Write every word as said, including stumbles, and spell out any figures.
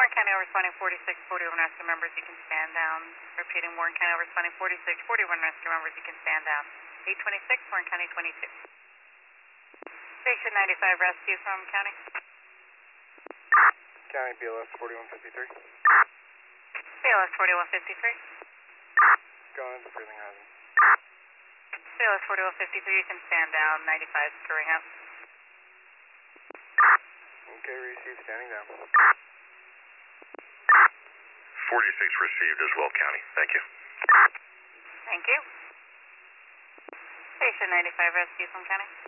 Warren County responding forty-six forty-one rescue members, you can stand down. Repeating, Warren County responding forty-six forty-one rescue members, you can stand down. eight twenty-six, Warren County twenty-two. Station ninety-five rescue from County. County B L S forty-one fifty-three. B L S forty-one fifty-three. Going into breathing hazard. B L S forty-one fifty-three, you can stand down. ninety-five screwing up. Okay, received, standing down. forty-six received as well, County. Thank you. Thank you. Station ninety-five rescue from County.